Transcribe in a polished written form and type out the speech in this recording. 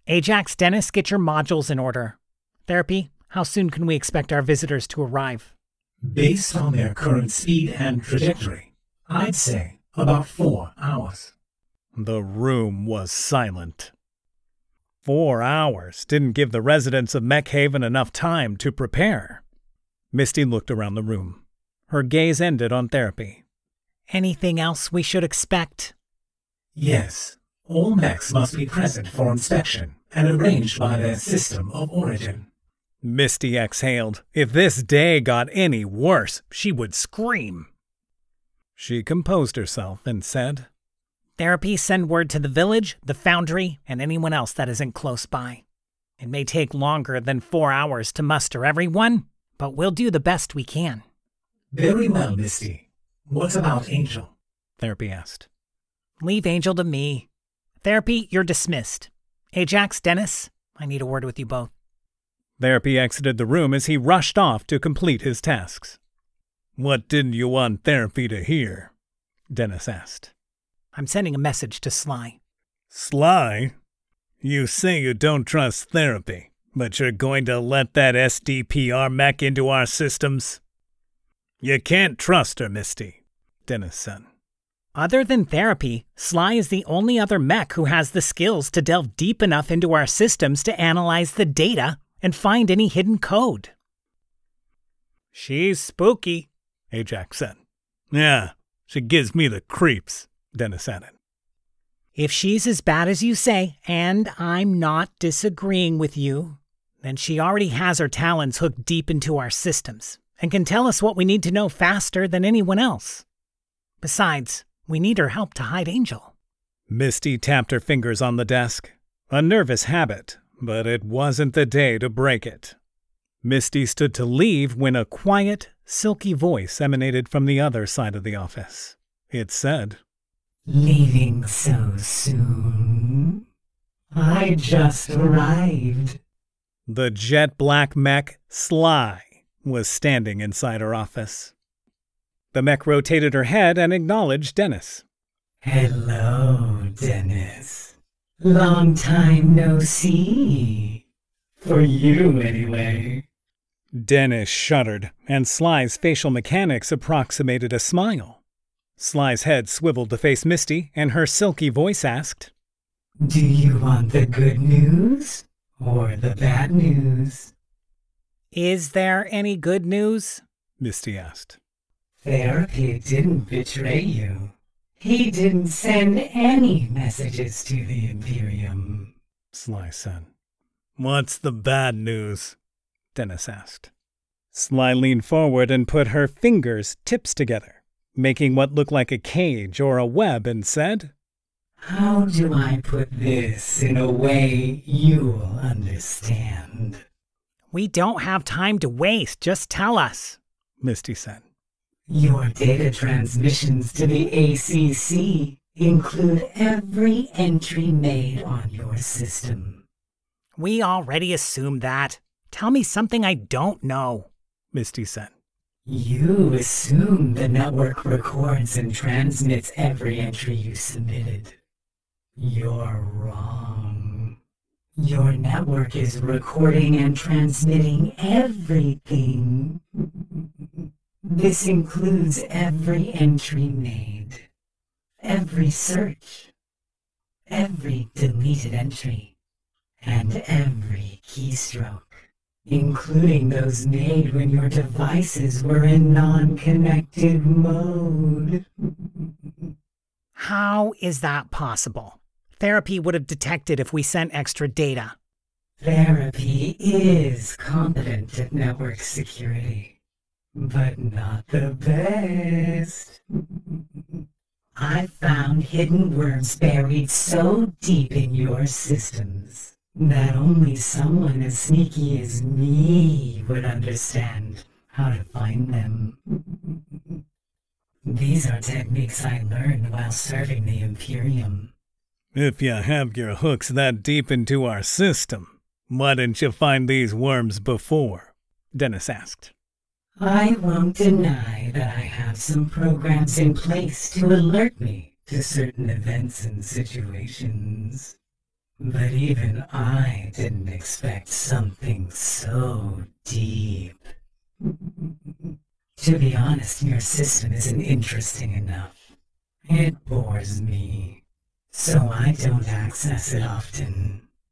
Ajax, Dennis, get your modules in order. Therapy, how soon can we expect our visitors to arrive? Based on their current speed and trajectory, I'd say about 4 hours. The room was silent. 4 hours didn't give the residents of Mech Haven enough time to prepare. Misty looked around the room. Her gaze ended on Therapy. Anything else we should expect? Yes. All mechs must be present for inspection and arranged by their system of origin. Misty exhaled. If this day got any worse, she would scream. She composed herself and said, Therapy, send word to the village, the foundry, and anyone else that isn't close by. It may take longer than 4 hours to muster everyone, but we'll do the best we can. Very well, Misty. What about Angel? Therapy asked. Leave Angel to me. Therapy, you're dismissed. Ajax, Dennis, I need a word with you both. Therapy exited the room as he rushed off to complete his tasks. What didn't you want Therapy to hear? Dennis asked. I'm sending a message to Sly. Sly? You say you don't trust Therapy, but you're going to let that SDPR mech into our systems? You can't trust her, Misty, Dennis said. Other than Therapy, Sly is the only other mech who has the skills to delve deep enough into our systems to analyze the data and find any hidden code. She's spooky, Ajax said. Yeah, she gives me the creeps, Dennis added. If she's as bad as you say, and I'm not disagreeing with you, then she already has her talons hooked deep into our systems and can tell us what we need to know faster than anyone else. Besides, we need her help to hide Angel. Misty tapped her fingers on the desk. A nervous habit, but it wasn't the day to break it. Misty stood to leave when a quiet, silky voice emanated from the other side of the office. It said, Leaving so soon? I just arrived. The jet black mech, Sly, was standing inside her office. The mech rotated her head and acknowledged Dennis. Hello, Dennis. Long time no see. For you, anyway. Dennis shuddered, and Sly's facial mechanics approximated a smile. Sly's head swiveled to face Misty, and her silky voice asked, Do you want the good news or the bad news? Is there any good news? Misty asked. Therapy didn't betray you. He didn't send any messages to the Imperium. Sly said. What's the bad news? Dennis asked. Sly leaned forward and put her fingers tips together, making what looked like a cage or a web, and said, How do I put this in a way you'll understand? We don't have time to waste. Just tell us, Misty said. Your data transmissions to the ACC include every entry made on your system. We already assumed that. Tell me something I don't know, Misty said. You assume the network records and transmits every entry you submitted. You're wrong. Your network is recording and transmitting everything. This includes every entry made, every search, every deleted entry, and every keystroke, including those made when your devices were in non-connected mode. How is that possible? Therapy would have detected if we sent extra data. Therapy is competent at network security, but not the best. I found hidden worms buried so deep in your systems that only someone as sneaky as me would understand how to find them. These are techniques I learned while serving the Imperium. If you have your hooks that deep into our system, why didn't you find these worms before? Dennis asked. I won't deny that I have some programs in place to alert me to certain events and situations. But even I didn't expect something so deep. To be honest, your system isn't interesting enough. It bores me, so I don't access it often.